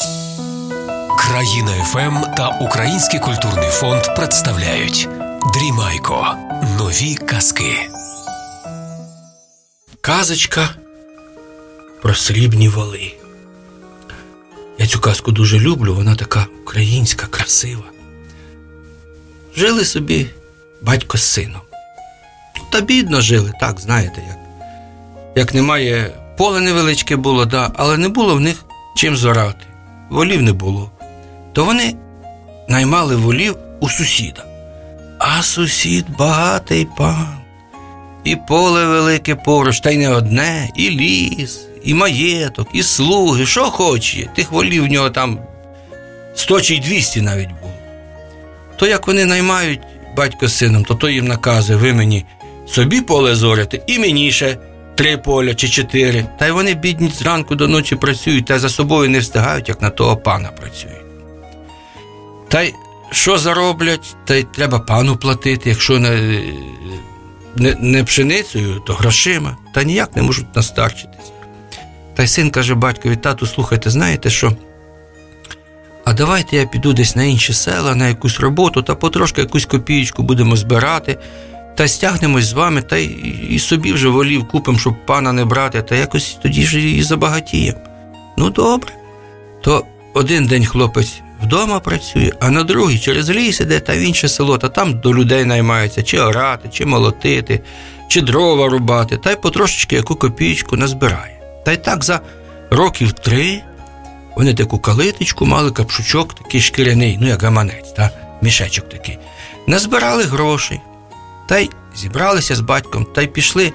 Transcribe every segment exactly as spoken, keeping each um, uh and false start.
Країна еф ем та Український культурний фонд представляють Дрімайко. Нові казки. Казочка про срібні воли. Я цю казку дуже люблю, вона така українська, красива. Жили собі батько з сином. Та бідно жили, так, знаєте, як. Як немає, поле невеличке було, да, але не було в них чим зорати. Волів не було. То вони наймали волів у сусіда. А сусід багатий пан. І поле велике поруч, та й не одне, і ліс, і маєток, і слуги, що хоче. Тих волів в нього там сто чи двісті навіть було. То як вони наймають батько з сином, то той їм наказує: ви мені собі поле зорите, і мені ще три поля чи чотири. Та й вони, бідні, зранку до ночі працюють, та за собою не встигають, як на того пана працюють. Та й що зароблять, та й треба пану платити, якщо не, не, не пшеницею, то грошима, та ніяк не можуть настарчитись. Та й син каже батькові: тату, слухайте, знаєте що, а давайте я піду десь на інші села, на якусь роботу, та потрошки якусь копієчку будемо збирати, та стягнемось з вами, та й і собі вже волів купимо, щоб пана не брати, та якось тоді ж і забагатіємо. Ну, добре. То один день хлопець вдома працює, а на другий через ліс іде та в інше село, та там до людей наймаються, чи орати, чи молотити, чи дрова рубати, та й потрошечки яку копійку назбирає. Та й так за років три вони таку калиточку мали, капшучок такий шкіряний, ну як гаманець, та мішечок такий. Назбирали грошей, та й зібралися з батьком, та й пішли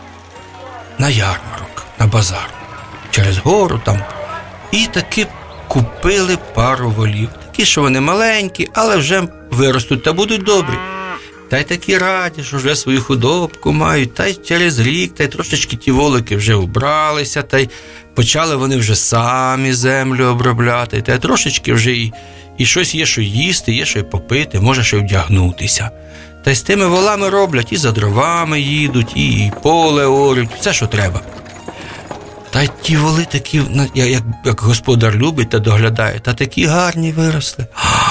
на ярмарок, на базар, через гору там, і таки купили пару волів. Такі, що вони маленькі, але вже виростуть та будуть добрі. Та й такі раді, що вже свою худобку мають, та й через рік, та й трошечки ті волики вже убралися, та й почали вони вже самі землю обробляти, та й трошечки вже і, і щось є, що їсти, є, що й попити, може, що й вдягнутися. Та й з тими волами роблять, і за дровами їдуть, і поле орють, все, що треба. Та й ті воли такі, як, як господар любить та доглядає, та такі гарні виросли.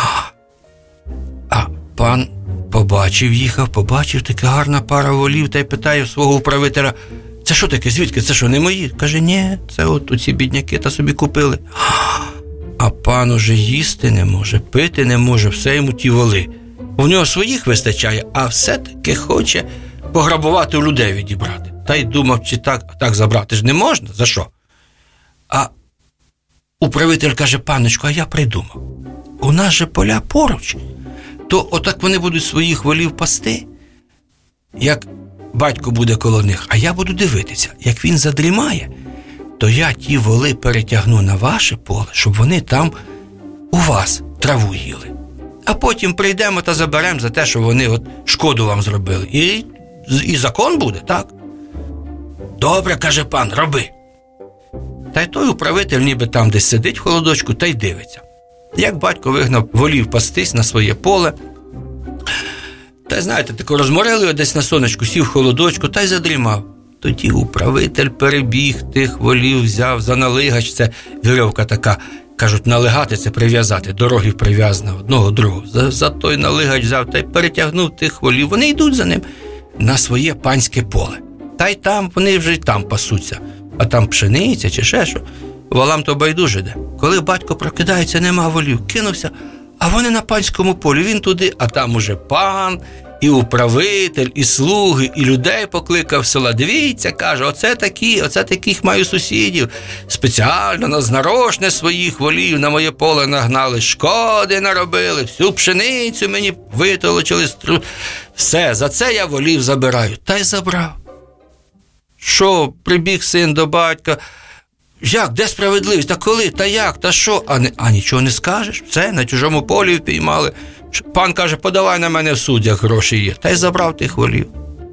А пан побачив, їхав, побачив, така гарна пара волів, та й питає свого управителя: це що таке, звідки, це що, не мої? Каже: ні, це от оці бідняки та собі купили. А пан уже їсти не може, пити не може, все йому ті воли. У нього своїх вистачає, а все-таки хоче пограбувати у людей, відібрати. Та й думав, чи так, так забрати ж не можна, за що? А управитель каже: паночку, а я придумав. У нас же поля поруч, то отак вони будуть своїх волів пасти, як батько буде коло них, а я буду дивитися. Як він задрімає, то я ті воли перетягну на ваше поле, щоб вони там у вас траву їли. А потім прийдемо та заберемо за те, що вони от шкоду вам зробили. І, і закон буде, так? Добре, каже пан, роби. Та й той управитель ніби там десь сидить в холодочку та й дивиться. Як батько вигнав волів пастись на своє поле, та й, знаєте, тако розморили його десь на сонечку, сів в холодочку та й задрімав. Тоді управитель перебіг тих волів, взяв за налигач, це вірьовка така, кажуть, налигати – це прив'язати, до рогів прив'язано одного другого. За, за той налигач взяв та й перетягнув тих волів. Вони йдуть за ним на своє панське поле. Та й там, вони вже й там пасуться. А там пшениця чи ще що. Волам то байдуже де. Коли батько прокидається, нема волів, кинувся, а вони на панському полі. Він туди, а там уже пан, і управитель, і слуги, і людей покликав з села. Дивіться, каже, оце такі, оце таких маю сусідів. Спеціально на знарошне своїх волів на моє поле нагнали, шкоди наробили, всю пшеницю мені витолочили. Все, за це я волів забираю. Та й забрав. Що, прибіг син до батька: як, де справедливість, та коли, та як, та що? А, не, а нічого не скажеш? Все, на чужому полі впіймали. Пан каже: подавай на мене в суд, як гроші є. Та й забрав тих волів.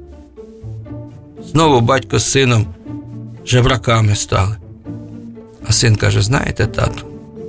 Знову батько з сином жебраками стали. А син каже: знаєте, тату,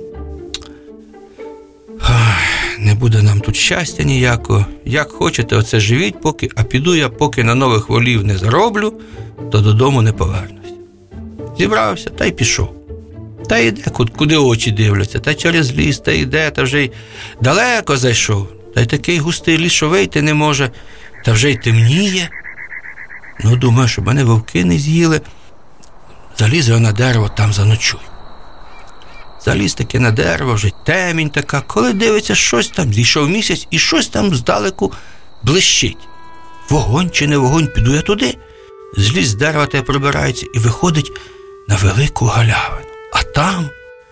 не буде нам тут щастя ніякого. Як хочете, оце живіть поки, а піду я, поки на нових волів не зароблю, то додому не повернусь. Зібрався та й пішов. Та йде, куди очі дивляться, та через ліс, та йде, та вже й далеко зайшов. Та й такий густий ліс, що вийти не може, та вже й темніє. Ну, думаю, щоб мене вовки не з'їли. Заліз я на дерево, там заночую. Заліз таки на дерево, вже темінь така. Коли дивиться, щось там, зійшов місяць, і щось там здалеку блищить. Вогонь чи не вогонь, піду я туди. Зліз з дерева та пробирається і виходить на велику галявину. А там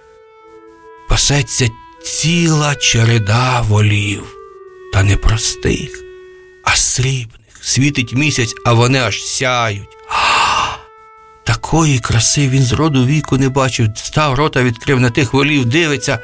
пасеться ціла череда волів. Та не простих, а срібних. Світить місяць, а вони аж сяють. А, такої краси він з роду віку не бачив. Став, рота відкрив, на тих волів дивиться.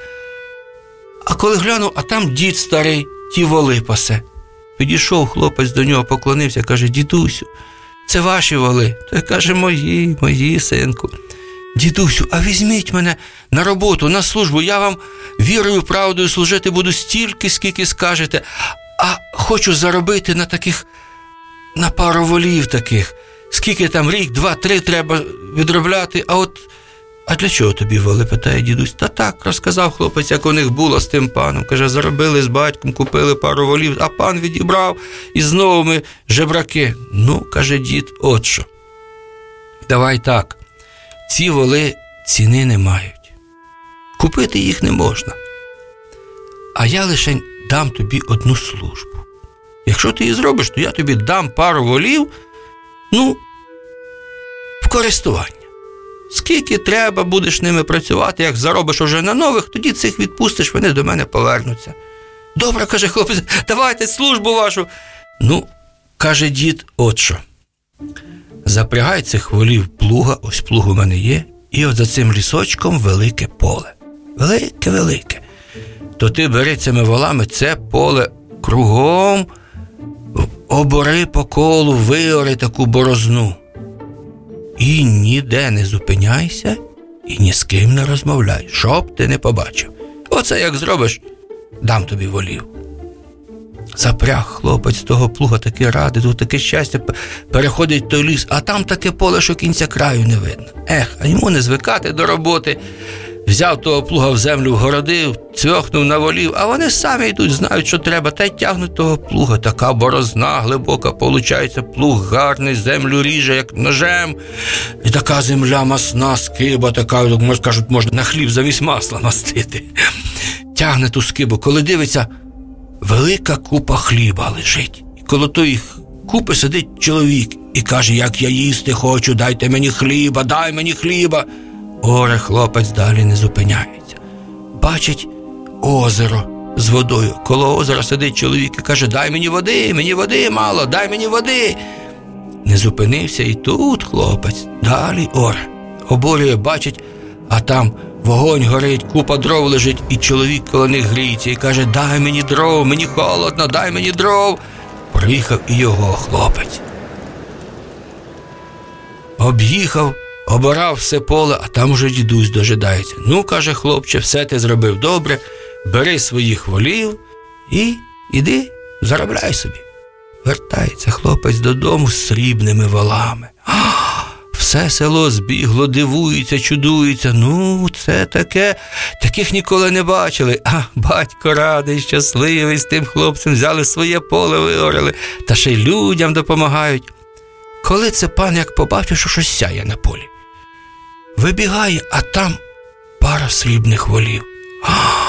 А коли глянув, а там дід старий, ті воли пасе. Підійшов хлопець до нього, поклонився, каже: дідусю, це ваші воли? Той каже: мої, мої, синку. Дідусю, а візьміть мене на роботу, на службу, я вам вірою, правдою служити буду стільки, скільки скажете, а хочу заробити на таких, на пару волів таких. Скільки там, рік, два, три треба відробляти, а от, а для чого тобі воли, питає дідусь. Та так, розказав хлопець, як у них було з тим паном. Каже, заробили з батьком, купили пару волів, а пан відібрав, і знову ми жебраки. Ну, каже дід, от що, давай так, ці воли ціни не мають. Купити їх не можна. А я лише дам тобі одну службу. Якщо ти її зробиш, то я тобі дам пару волів, ну, в користування. Скільки треба, будеш ними працювати, як заробиш уже на нових, тоді цих відпустиш, вони до мене повернуться. Добре, каже хлопець, давайте службу вашу. Ну, каже дід, от що. Запрягай цих волів плуга, ось плуг у мене є, і от за цим лісочком велике поле. Велике-велике. То ти бери цими волами це поле кругом, обори по колу, виори таку борозну. І ніде не зупиняйся, і ні з ким не розмовляй, щоб ти не побачив. Оце як зробиш, дам тобі волів. Запряг хлопець того плуга, таке радий, тут таке щастя, переходить той ліс, а там таке поле, що кінця краю не видно. Ех, а йому не звикати до роботи. Взяв того плуга в землю, вгородив, цьохнув на волів, а вони самі йдуть, знають, що треба, та й тягнуть того плуга. Така борозна глибока, получається, плуг гарний, землю ріже, як ножем. І така земля масна, скиба, така, можна, кажуть, можна на хліб замість масла мастити. Тягне ту скибу, коли дивиться, велика купа хліба лежить. І коло тої купи сидить чоловік і каже, як я їсти хочу, дайте мені хліба, дай мені хліба. Оре, хлопець далі не зупиняється. Бачить озеро з водою. Коло озера сидить чоловік і каже, дай мені води, мені води мало, дай мені води. Не зупинився і тут хлопець. Далі оре. Оборює, бачить, а там вогонь горить, купа дров лежить, і чоловік коло них гріється і каже, дай мені дров, мені холодно, дай мені дров. Приїхав і його хлопець. Об'їхав, обирав все поле, а там уже дідусь дожидається. Ну, каже хлопче, все ти зробив добре, бери своїх волів і іди, заробляй собі. Вертається хлопець додому з срібними волами. Все село збігло, дивується, чудується. Ну, це таке, таких ніколи не бачили. А батько радий, щасливий, з тим хлопцем взяли своє поле, виорали, та ще й людям допомагають. Коли це пан як побачив, що щось сяє на полі, вибігає, а там пара срібних волів. А,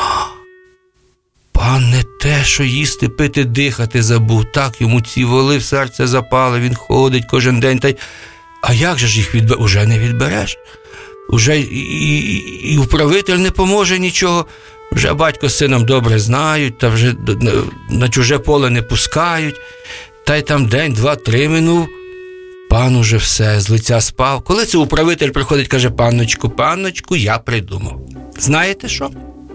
пан не те, що їсти, пити, дихати забув. Так йому ці воли в серце запали, він ходить кожен день, та й а як же ж їх відбереш? Уже не відбереш. Уже і, і, і управитель не поможе нічого. Вже батько з сином добре знають, та вже на чуже поле не пускають. Та й там день, два, три минув. Пан уже все, з лиця спав. Коли це управитель приходить, каже, панночку, панночку, я придумав. Знаєте що?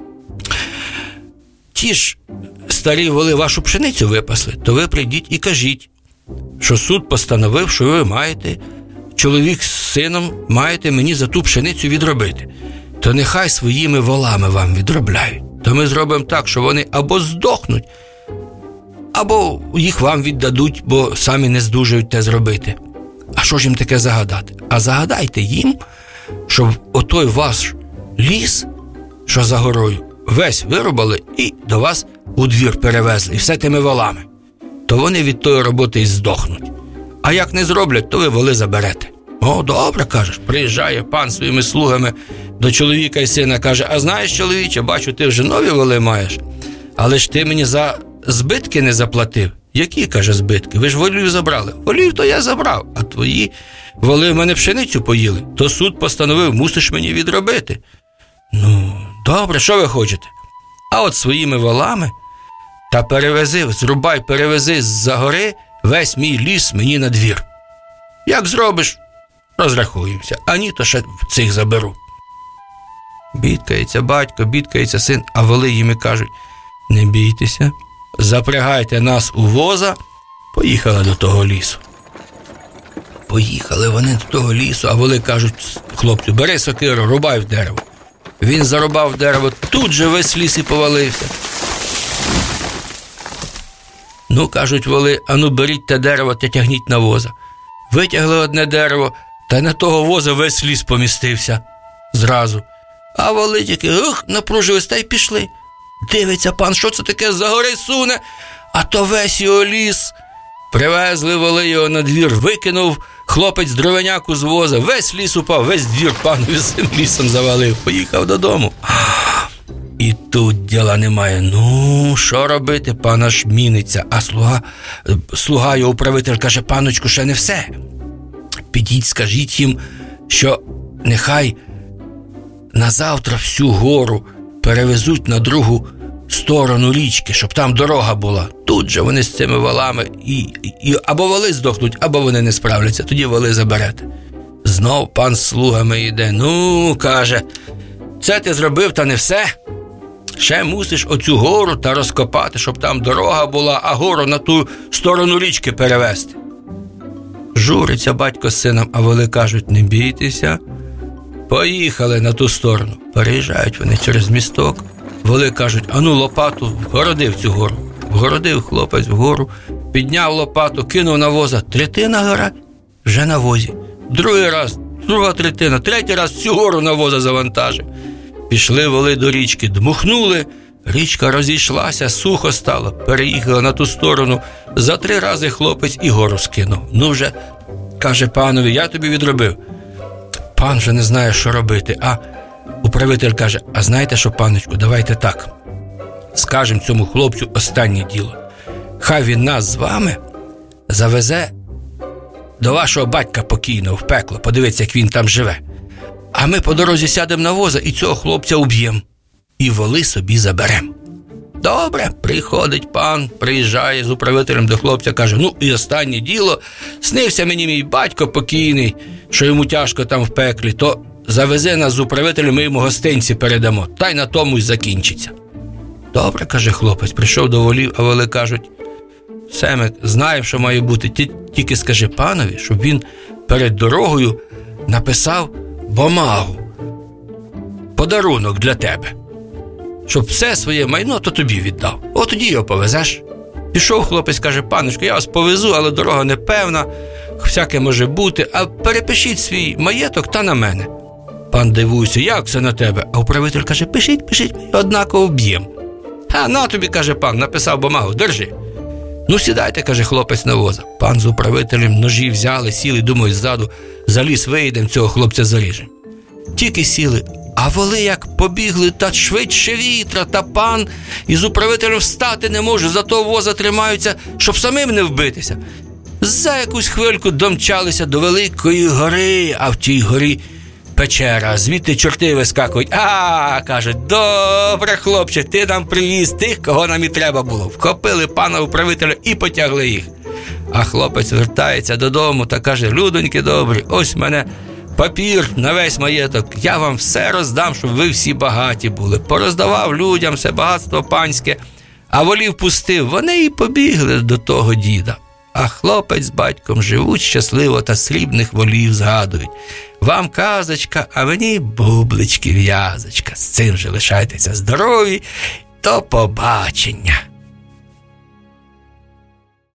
Ті ж старі воли вашу пшеницю випасли, то ви прийдіть і кажіть, що суд постановив, що ви маєте, чоловік з сином маєте мені за ту пшеницю відробити. То нехай своїми волами вам відробляють. То ми зробимо так, що вони або здохнуть, або їх вам віддадуть, бо самі не здужають те зробити. А що ж їм таке загадати? А загадайте їм, щоб отой ваш ліс, що за горою, весь вирубали і до вас у двір перевезли, і все тими волами. То вони від тої роботи і здохнуть. А як не зроблять, то ви воли заберете. О, добре, кажеш, приїжджає пан своїми слугами до чоловіка і сина, каже, а знаєш, чоловіче, бачу, ти вже нові воли маєш, але ж ти мені за збитки не заплатив. Які, каже, збитки? Ви ж волів забрали. Волів то я забрав, а твої воли в мене пшеницю поїли. То суд постановив, мусиш мені відробити. Ну, добре, що ви хочете? А от своїми волами та перевези, зрубай, перевези з-за гори весь мій ліс мені на двір. Як зробиш, розрахуємося, а ні, то ще цих заберу. Бідкається батько, бідкається син, а воли їм і кажуть, не бійтеся, запрягайте нас у воза, поїхали до того лісу. Поїхали вони до того лісу, а воли кажуть хлопцю, бери сокиру, рубай в дерево. Він зарубав дерево, тут же весь ліс і повалився. Ну, кажуть воли, ану беріть те дерево та тягніть на воза. Витягли одне дерево, та на того воза весь ліс помістився зразу. А воли тільки, ух, напружились та й пішли. Дивиться пан, що це таке за гори суне, а то весь його ліс. Привезли воли його на двір, викинув хлопець дровеняку з воза, весь ліс упав, весь двір панові з цим лісом завалив, поїхав додому. І тут діла немає. Ну, що робити? Пан аж міниться, а слуга, слуга його управитель каже, паночку, ще не все. Підіть, скажіть їм, що нехай на завтра всю гору перевезуть на другу сторону річки, щоб там дорога була. Тут же вони з цими волами і, і або воли здохнуть, або вони не справляться. Тоді воли заберете. Знов пан з слугами йде. Ну, каже, це ти зробив, та не все. Ще мусиш оцю гору та розкопати, щоб там дорога була, а гору на ту сторону річки перевезти. Журиться батько з сином, а воли кажуть, не бійтеся. Поїхали на ту сторону. Переїжджають вони через місток. Воли кажуть, ану лопату, вгородив цю гору. Вгородив хлопець вгору, підняв лопату, кинув на воза. Третина гора вже на возі. Другий раз, друга третина, третій раз всю гору на воза завантажив. Пішли воли до річки, дмухнули, річка розійшлася, сухо стало, переїхала на ту сторону. За три рази хлопець і гору скинув. Ну вже, каже панові, я тобі відробив. Пан вже не знає, що робити, а управитель каже, а знаєте що, паночку, давайте так, скажемо цьому хлопцю останнє діло. Хай він нас з вами завезе до вашого батька покійного в пекло, подивіться, як він там живе. А ми по дорозі сядемо на воза і цього хлопця уб'ємо. І воли собі заберемо. Добре, приходить пан, приїжджає з управителем до хлопця, каже, ну і останнє діло, снився мені мій батько покійний, що йому тяжко там в пеклі, то завезе нас з управителем, ми йому гостинці передамо, та й на тому й закінчиться. Добре, каже хлопець, прийшов до волів, а воли кажуть, все ми знаємо, що має бути, ти тільки скажи панові, щоб він перед дорогою написав бумагу, подарунок для тебе, щоб все своє майно то тобі віддав. От тоді його повезеш. Пішов хлопець, каже, паночко, я вас повезу, але дорога непевна, всяке може бути, а перепишіть свій маєток та на мене. Пан дивується, як це на тебе? А управитель каже, пишіть, пишіть, ми однаково б'єм. А на тобі, каже пан, написав бумагу, держи. Ну сідайте, каже хлопець на воза. Пан з управителем ножі взяли, сіли, думають, ззаду, за ліс виїдемо, цього хлопця заріжемо. Тільки сіли, а воли як побігли, та швидше вітра, та пан із управителем встати не може, за того воза тримаються, щоб самим не вбитися. За якусь хвильку домчалися до великої гори, а в тій горі печера, звідти чорти вискакують. А, кажуть, добре, хлопче, ти нам привіз тих, кого нам і треба було. Вхопили пана управителя і потягли їх. А хлопець вертається додому та каже, людоньки добрі, ось в мене папір на весь маєток, я вам все роздам, щоб ви всі багаті були. Пороздавав людям все багатство панське, а волів пустив, вони і побігли до того діда. А хлопець з батьком живуть щасливо та срібних волів згадують. Вам казочка, а мені бублички в'язочка. З цим же лишайтеся здорові, до побачення.